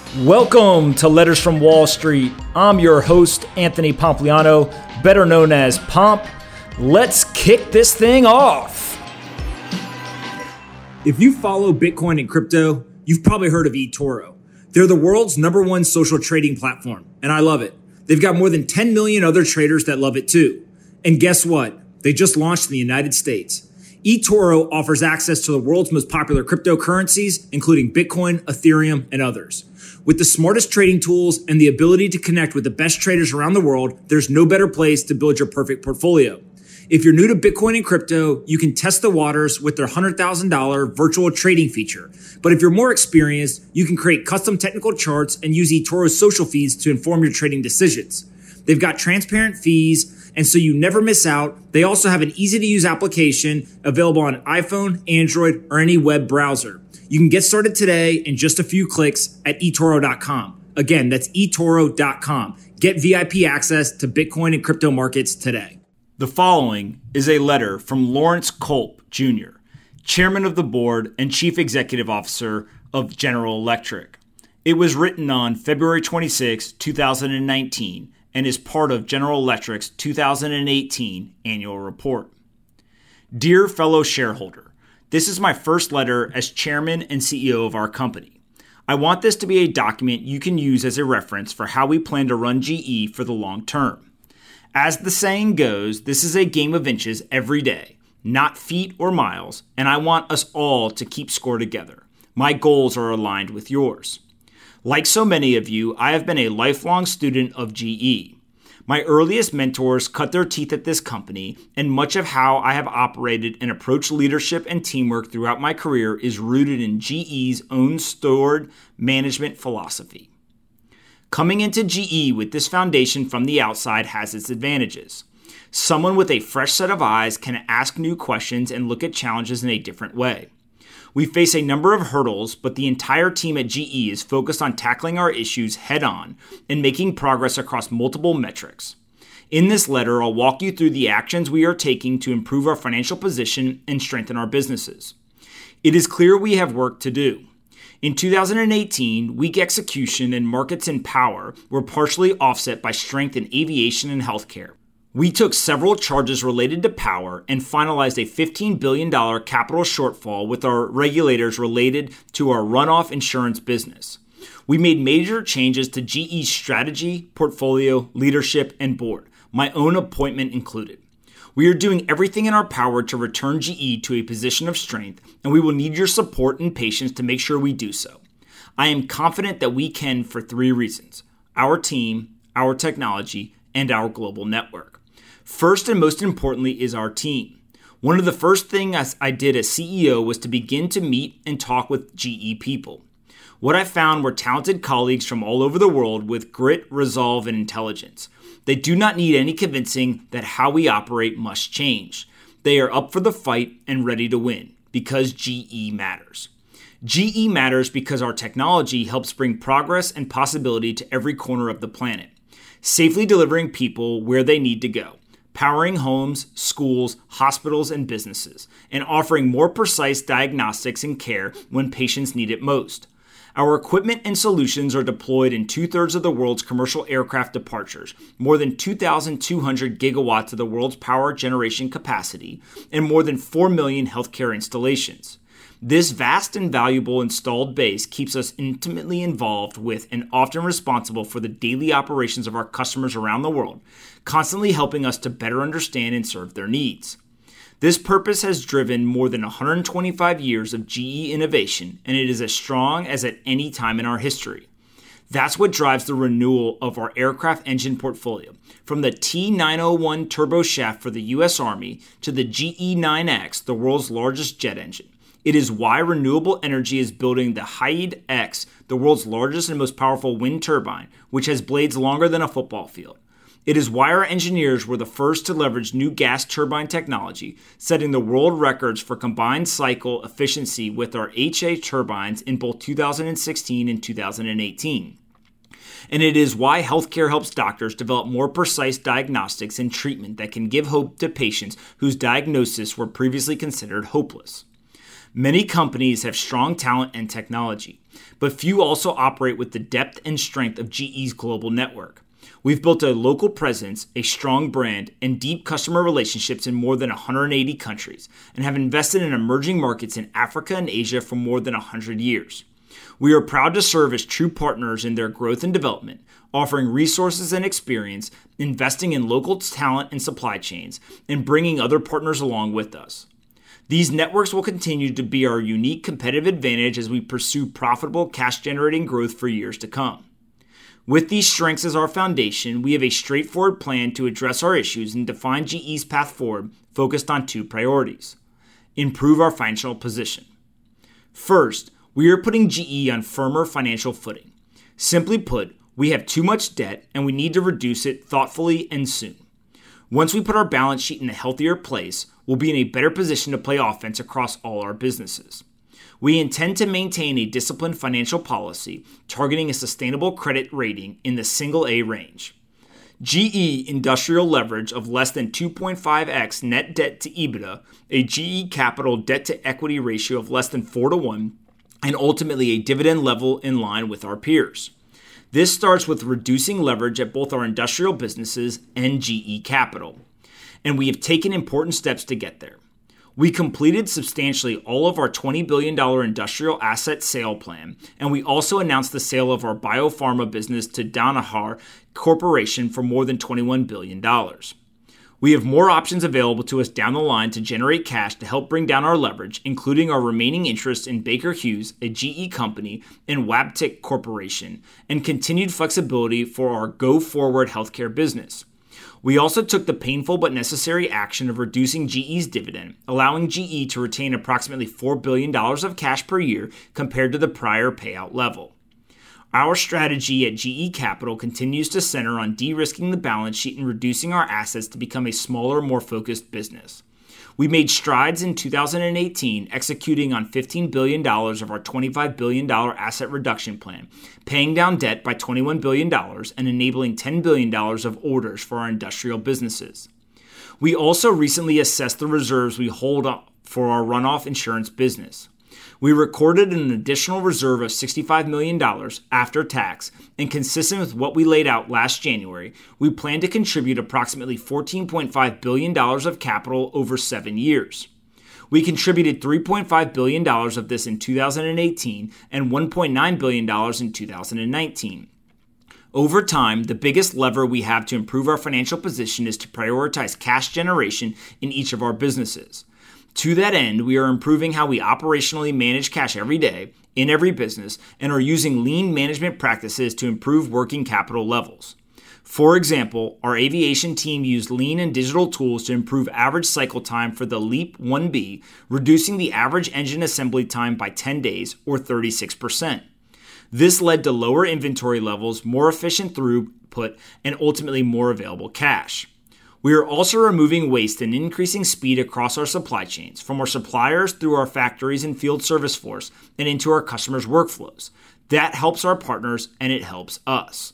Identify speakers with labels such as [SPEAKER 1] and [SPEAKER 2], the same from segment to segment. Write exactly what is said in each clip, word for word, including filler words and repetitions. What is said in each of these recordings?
[SPEAKER 1] Welcome to Letters from Wall Street. I'm your host, Anthony Pompliano, better known as Pomp. Let's kick this thing off.
[SPEAKER 2] If you follow Bitcoin and crypto, you've probably heard of eToro. They're the world's number one social trading platform, and I love it. They've got more than ten million other traders that love it too. And guess what? They just launched in the United States. eToro offers access to the world's most popular cryptocurrencies, including Bitcoin, Ethereum, and others. With the smartest trading tools and the ability to connect with the best traders around the world, there's no better place to build your perfect portfolio. If you're new to Bitcoin and crypto, you can test the waters with their one hundred thousand dollars virtual trading feature. But if you're more experienced, you can create custom technical charts and use eToro's social feeds to inform your trading decisions. They've got transparent fees, and so you never miss out. They also have an easy-to-use application available on iPhone, Android, or any web browser. You can get started today in just a few clicks at eToro dot com. Again, that's eToro dot com. Get V I P access to Bitcoin and crypto markets today.
[SPEAKER 1] The following is a letter from Lawrence Culp, Junior, Chairman of the Board and Chief Executive Officer of General Electric. It was written on February twenty-sixth, twenty nineteen, and is part of General Electric's two thousand eighteen annual report. Dear fellow shareholder, this is my first letter as chairman and C E O of our company. I want this to be a document you can use as a reference for how we plan to run G E for the long term. As the saying goes, this is a game of inches every day, not feet or miles, and I want us all to keep score together. My goals are aligned with yours. Like so many of you, I have been a lifelong student of G E. My earliest mentors cut their teeth at this company, and much of how I have operated and approached leadership and teamwork throughout my career is rooted in G E's own stored management philosophy. Coming into G E with this foundation from the outside has its advantages. Someone with a fresh set of eyes can ask new questions and look at challenges in a different way. We face a number of hurdles, but the entire team at G E is focused on tackling our issues head-on and making progress across multiple metrics. In this letter, I'll walk you through the actions we are taking to improve our financial position and strengthen our businesses. It is clear we have work to do. In two thousand eighteen, weak execution and markets in power were partially offset by strength in aviation and healthcare. We took several charges related to power and finalized a fifteen billion dollars capital shortfall with our regulators related to our runoff insurance business. We made major changes to G E's strategy, portfolio, leadership, and board, my own appointment included. We are doing everything in our power to return G E to a position of strength, and we will need your support and patience to make sure we do so. I am confident that we can for three reasons: our team, our technology, and our global network. First and most importantly is our team. One of the first things I did as C E O was to begin to meet and talk with G E people. What I found were talented colleagues from all over the world with grit, resolve, and intelligence. They do not need any convincing that how we operate must change. They are up for the fight and ready to win because G E matters. G E matters because our technology helps bring progress and possibility to every corner of the planet, safely delivering people where they need to go, powering homes, schools, hospitals, and businesses, and offering more precise diagnostics and care when patients need it most. Our equipment and solutions are deployed in two-thirds of the world's commercial aircraft departures, more than two thousand two hundred gigawatts of the world's power generation capacity, and more than four million healthcare installations. This vast and valuable installed base keeps us intimately involved with and often responsible for the daily operations of our customers around the world, constantly helping us to better understand and serve their needs. This purpose has driven more than one hundred twenty-five years of G E innovation, and it is as strong as at any time in our history. That's what drives the renewal of our aircraft engine portfolio, from the T nine oh one turboshaft for the U S Army to the G E nine X, the world's largest jet engine. It is why renewable energy is building the Hyde X, the world's largest and most powerful wind turbine, which has blades longer than a football field. It is why our engineers were the first to leverage new gas turbine technology, setting the world records for combined cycle efficiency with our H A turbines in both two thousand sixteen and two thousand eighteen. And it is why healthcare helps doctors develop more precise diagnostics and treatment that can give hope to patients whose diagnoses were previously considered hopeless. Many companies have strong talent and technology, but few also operate with the depth and strength of G E's global network. We've built a local presence, a strong brand, and deep customer relationships in more than one hundred eighty countries, and have invested in emerging markets in Africa and Asia for more than one hundred years. We are proud to serve as true partners in their growth and development, offering resources and experience, investing in local talent and supply chains, and bringing other partners along with us. These networks will continue to be our unique competitive advantage as we pursue profitable, cash-generating growth for years to come. With these strengths as our foundation, we have a straightforward plan to address our issues and define G E's path forward focused on two priorities. Improve our financial position. First, we are putting G E on firmer financial footing. Simply put, we have too much debt and we need to reduce it thoughtfully and soon. Once we put our balance sheet in a healthier place, we'll be in a better position to play offense across all our businesses. We intend to maintain a disciplined financial policy, targeting a sustainable credit rating in the single A range. G E industrial leverage of less than two point five x net debt to EBITDA, a G E Capital debt to equity ratio of less than four to one, and ultimately a dividend level in line with our peers. This starts with reducing leverage at both our industrial businesses and G E Capital, and we have taken important steps to get there. We completed substantially all of our twenty billion dollars industrial asset sale plan, and we also announced the sale of our biopharma business to Danaher Corporation for more than twenty-one billion dollars. We have more options available to us down the line to generate cash to help bring down our leverage, including our remaining interest in Baker Hughes, a G E company, and Wabtec Corporation, and continued flexibility for our go-forward healthcare business. We also took the painful but necessary action of reducing G E's dividend, allowing G E to retain approximately four billion dollars of cash per year compared to the prior payout level. Our strategy at G E Capital continues to center on de-risking the balance sheet and reducing our assets to become a smaller, more focused business. We made strides in two thousand eighteen, executing on fifteen billion dollars of our twenty-five billion dollars asset reduction plan, paying down debt by twenty-one billion dollars and enabling ten billion dollars of orders for our industrial businesses. We also recently assessed the reserves we hold for our runoff insurance business. We recorded an additional reserve of sixty-five million dollars after tax, and consistent with what we laid out last January, we plan to contribute approximately fourteen point five billion dollars of capital over seven years. We contributed three point five billion dollars of this in two thousand eighteen and one point nine billion dollars in two thousand nineteen. Over time, the biggest lever we have to improve our financial position is to prioritize cash generation in each of our businesses. To that end, we are improving how we operationally manage cash every day, in every business, and are using lean management practices to improve working capital levels. For example, our aviation team used lean and digital tools to improve average cycle time for the LEAP one B, reducing the average engine assembly time by ten days, or thirty-six percent. This led to lower inventory levels, more efficient throughput, and ultimately more available cash. We are also removing waste and increasing speed across our supply chains, from our suppliers through our factories and field service force and into our customers' workflows. That helps our partners and it helps us.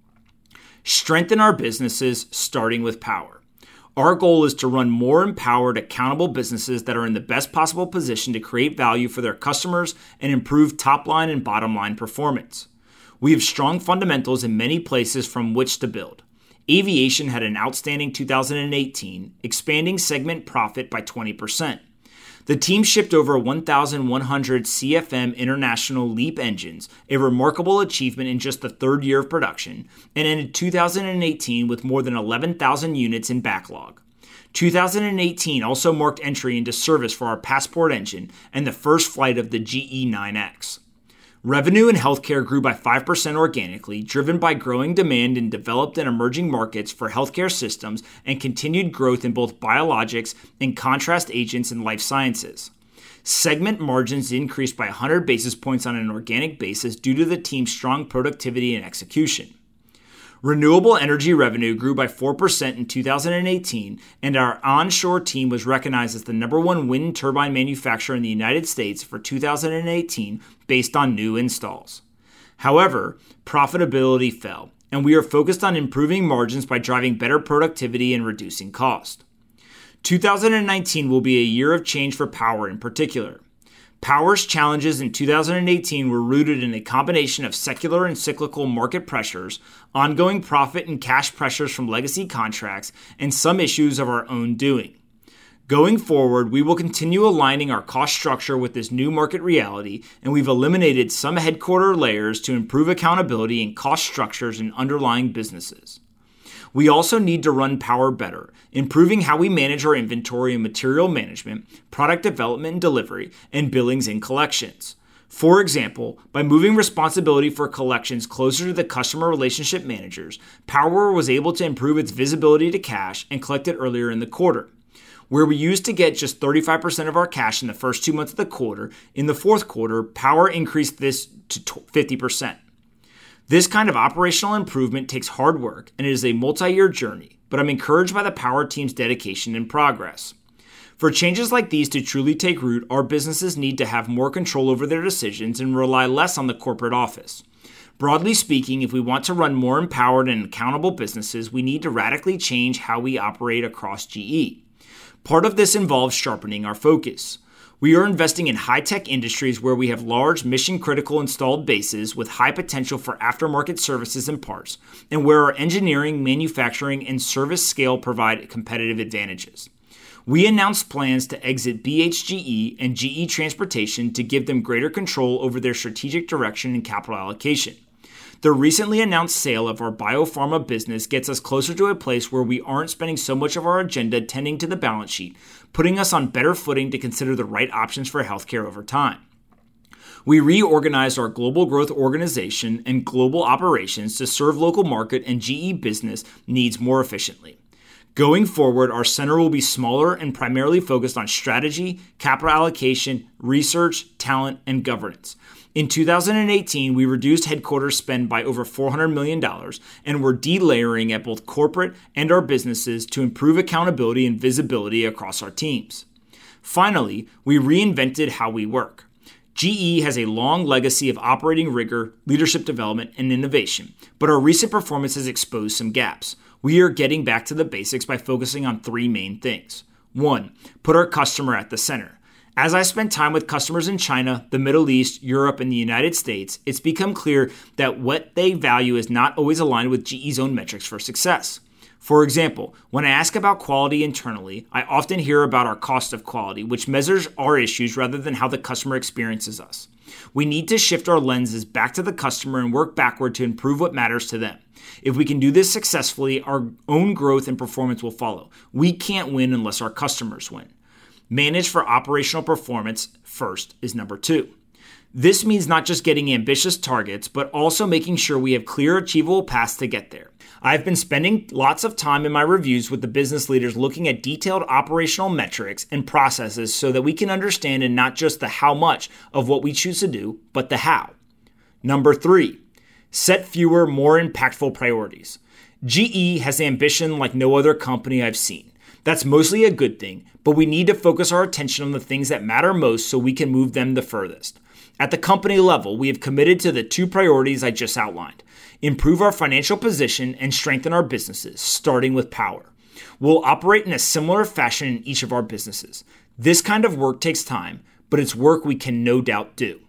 [SPEAKER 1] Strengthen our businesses, starting with power. Our goal is to run more empowered, accountable businesses that are in the best possible position to create value for their customers and improve top line and bottom line performance. We have strong fundamentals in many places from which to build. Aviation had an outstanding two thousand eighteen, expanding segment profit by twenty percent. The team shipped over one thousand one hundred C F M International LEAP engines, a remarkable achievement in just the third year of production, and ended two thousand eighteen with more than eleven thousand units in backlog. two thousand eighteen also marked entry into service for our Passport engine and the first flight of the G E nine X. Revenue in healthcare grew by five percent organically, driven by growing demand in developed and emerging markets for healthcare systems and continued growth in both biologics and contrast agents and life sciences. Segment margins increased by one hundred basis points on an organic basis due to the team's strong productivity and execution. Renewable energy revenue grew by four percent in two thousand eighteen, and our onshore team was recognized as the number one wind turbine manufacturer in the United States for two thousand eighteen based on new installs. However, profitability fell, and we are focused on improving margins by driving better productivity and reducing cost. two thousand nineteen will be a year of change for power in particular. Power's challenges in two thousand eighteen were rooted in a combination of secular and cyclical market pressures, ongoing profit and cash pressures from legacy contracts, and some issues of our own doing. Going forward, we will continue aligning our cost structure with this new market reality, and we've eliminated some headquarter layers to improve accountability and cost structures in underlying businesses. We also need to run Power better, improving how we manage our inventory and material management, product development and delivery, and billings and collections. For example, by moving responsibility for collections closer to the customer relationship managers, Power was able to improve its visibility to cash and collect it earlier in the quarter. Where we used to get just thirty-five percent of our cash in the first two months of the quarter, in the fourth quarter, Power increased this to fifty percent. This kind of operational improvement takes hard work, and it is a multi-year journey, but I'm encouraged by the Power team's dedication and progress. For changes like these to truly take root, our businesses need to have more control over their decisions and rely less on the corporate office. Broadly speaking, if we want to run more empowered and accountable businesses, we need to radically change how we operate across G E. Part of this involves sharpening our focus. We are investing in high-tech industries where we have large mission-critical installed bases with high potential for aftermarket services and parts, and where our engineering, manufacturing, and service scale provide competitive advantages. We announced plans to exit B H G E and G E Transportation to give them greater control over their strategic direction and capital allocation. The recently announced sale of our biopharma business gets us closer to a place where we aren't spending so much of our agenda tending to the balance sheet, putting us on better footing to consider the right options for healthcare over time. We reorganized our global growth organization and global operations to serve local market and G E business needs more efficiently. Going forward, our center will be smaller and primarily focused on strategy, capital allocation, research, talent, and governance. In two thousand eighteen, we reduced headquarters spend by over four hundred million dollars and we're delayering at both corporate and our businesses to improve accountability and visibility across our teams. Finally, we reinvented how we work. G E has a long legacy of operating rigor, leadership development, and innovation, but our recent performance has exposed some gaps. We are getting back to the basics by focusing on three main things. One, put our customer at the center. As I spent time with customers in China, the Middle East, Europe, and the United States, it's become clear that what they value is not always aligned with G E's own metrics for success. For example, when I ask about quality internally, I often hear about our cost of quality, which measures our issues rather than how the customer experiences us. We need to shift our lenses back to the customer and work backward to improve what matters to them. If we can do this successfully, our own growth and performance will follow. We can't win unless our customers win. Manage for operational performance first is number two. This means not just getting ambitious targets, but also making sure we have clear, achievable paths to get there. I've been spending lots of time in my reviews with the business leaders looking at detailed operational metrics and processes so that we can understand and not just the how much of what we choose to do, but the how. Number three, set fewer, more impactful priorities. G E has ambition like no other company I've seen. That's mostly a good thing, but we need to focus our attention on the things that matter most so we can move them the furthest. At the company level, we have committed to the two priorities I just outlined. Improve our financial position and strengthen our businesses, starting with Power. We'll operate in a similar fashion in each of our businesses. This kind of work takes time, but it's work we can no doubt do.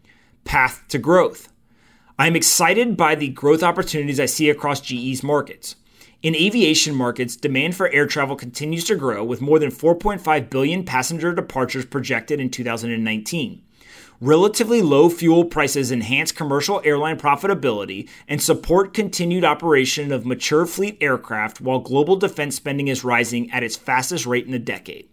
[SPEAKER 1] Path to growth. I am excited by the growth opportunities I see across G E's markets. In aviation markets, demand for air travel continues to grow with more than four point five billion passenger departures projected in two thousand nineteen. Relatively low fuel prices enhance commercial airline profitability and support continued operation of mature fleet aircraft while global defense spending is rising at its fastest rate in a decade.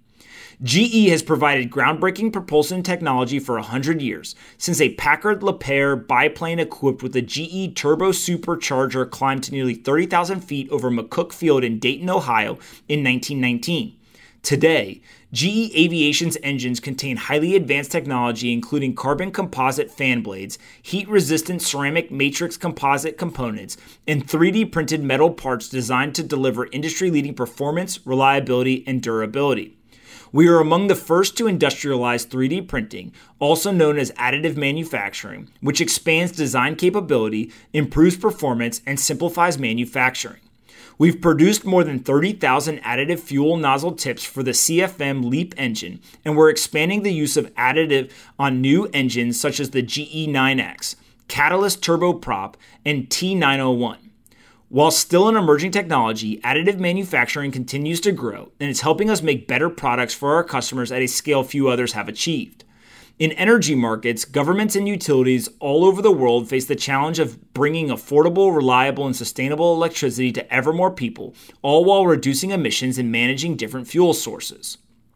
[SPEAKER 1] G E has provided groundbreaking propulsion technology for one hundred years, since a Packard-Lapeyre biplane equipped with a G E turbo supercharger climbed to nearly thirty thousand feet over McCook Field in Dayton, Ohio in nineteen nineteen. Today, G E Aviation's engines contain highly advanced technology including carbon composite fan blades, heat-resistant ceramic matrix composite components, and three D printed metal parts designed to deliver industry-leading performance, reliability, and durability. We are among the first to industrialize three D printing, also known as additive manufacturing, which expands design capability, improves performance, and simplifies manufacturing. We've produced more than thirty thousand additive fuel nozzle tips for the C F M LEAP engine, and we're expanding the use of additive on new engines such as the G E nine X, Catalyst Turboprop, and T nine oh one. While still an emerging technology, additive manufacturing continues to grow, and it's helping us make better products for our customers at a scale few others have achieved. In energy markets, governments and utilities all over the world face the challenge of bringing affordable, reliable, and sustainable electricity to ever more people, all while reducing emissions and managing different fuel sources.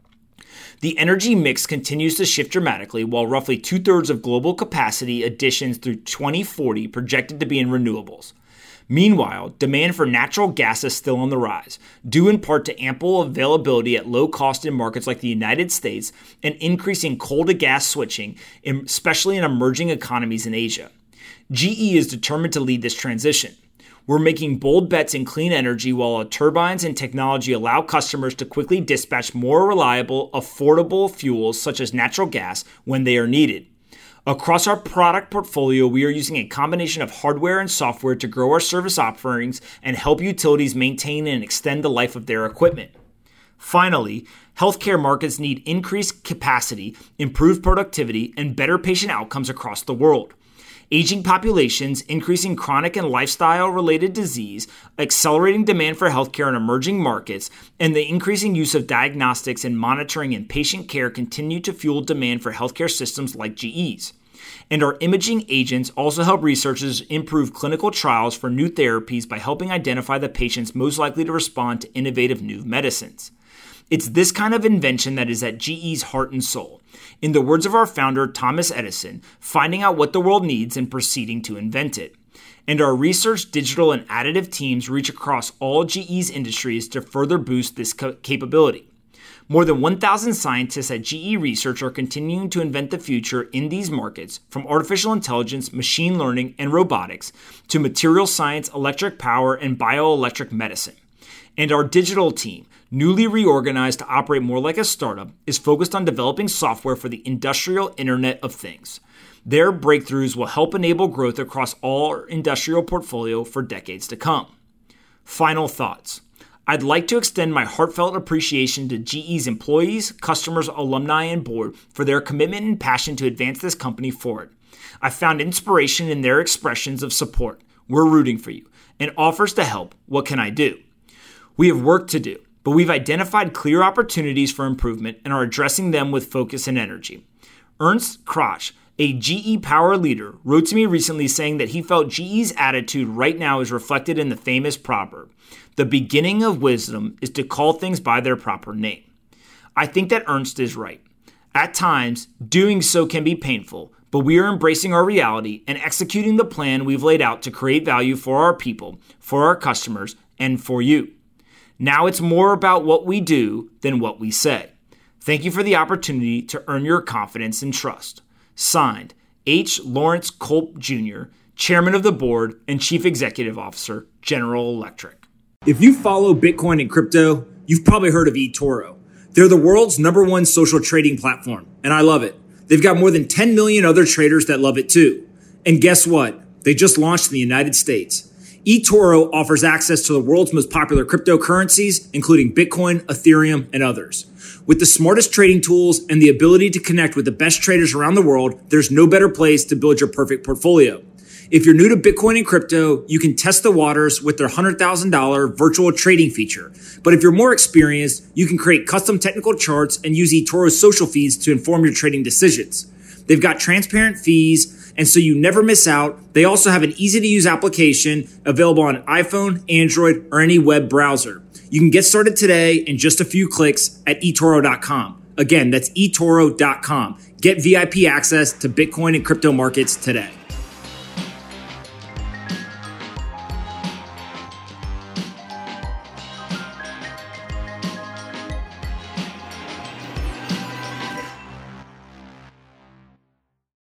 [SPEAKER 1] The energy mix continues to shift dramatically, while roughly two-thirds of global capacity additions through twenty forty projected to be in renewables. Meanwhile, demand for natural gas is still on the rise, due in part to ample availability at low cost in markets like the United States and increasing coal to gas switching, especially in emerging economies in Asia. G E is determined to lead this transition. We're making bold bets in clean energy while our turbines and technology allow customers to quickly dispatch more reliable, affordable fuels such as natural gas when they are needed. Across our product portfolio, we are using a combination of hardware and software to grow our service offerings and help utilities maintain and extend the life of their equipment. Finally, healthcare markets need increased capacity, improved productivity, and better patient outcomes across the world. Aging populations, increasing chronic and lifestyle-related disease, accelerating demand for healthcare in emerging markets, and the increasing use of diagnostics and monitoring in patient care continue to fuel demand for healthcare systems like G E's. And our imaging agents also help researchers improve clinical trials for new therapies by helping identify the patients most likely to respond to innovative new medicines. It's this kind of invention that is at G E's heart and soul. In the words of our founder, Thomas Edison, finding out what the world needs and proceeding to invent it. And our research, digital, and additive teams reach across all G E's industries to further boost this co- capability. More than one thousand scientists at G E Research are continuing to invent the future in these markets, from artificial intelligence, machine learning, and robotics, to material science, electric power, and bioelectric medicine. And our digital team, newly reorganized to operate more like a startup, is focused on developing software for the industrial Internet of Things. Their breakthroughs will help enable growth across all our industrial portfolio for decades to come. Final thoughts. I'd like to extend my heartfelt appreciation to G E's employees, customers, alumni, and board for their commitment and passion to advance this company forward. I found inspiration in their expressions of support. We're rooting for you. And offers to help. What can I do? We have work to do, but we've identified clear opportunities for improvement and are addressing them with focus and energy. Ernst Krach, a G E power leader, wrote to me recently saying that he felt G E's attitude right now is reflected in the famous proverb, "The beginning of wisdom is to call things by their proper name." I think that Ernst is right. At times, doing so can be painful, but we are embracing our reality and executing the plan we've laid out to create value for our people, for our customers, and for you. Now it's more about what we do than what we say. Thank you for the opportunity to earn your confidence and trust. Signed, H. Lawrence Culp Junior, Chairman of the Board and Chief Executive Officer, General Electric.
[SPEAKER 2] If you follow Bitcoin and crypto, you've probably heard of eToro. They're the world's number one social trading platform, and I love it. They've got more than ten million other traders that love it too. And guess what? They just launched in the United States. eToro offers access to the world's most popular cryptocurrencies, including Bitcoin, Ethereum, and others. With the smartest trading tools and the ability to connect with the best traders around the world, there's no better place to build your perfect portfolio. If you're new to Bitcoin and crypto, you can test the waters with their one hundred thousand dollars virtual trading feature. But if you're more experienced, you can create custom technical charts and use eToro's social feeds to inform your trading decisions. They've got transparent fees, and so you never miss out. They also have an easy-to-use application available on iPhone, Android, or any web browser. You can get started today in just a few clicks at e toro dot com. Again, that's e toro dot com. Get V I P access to Bitcoin and crypto markets today.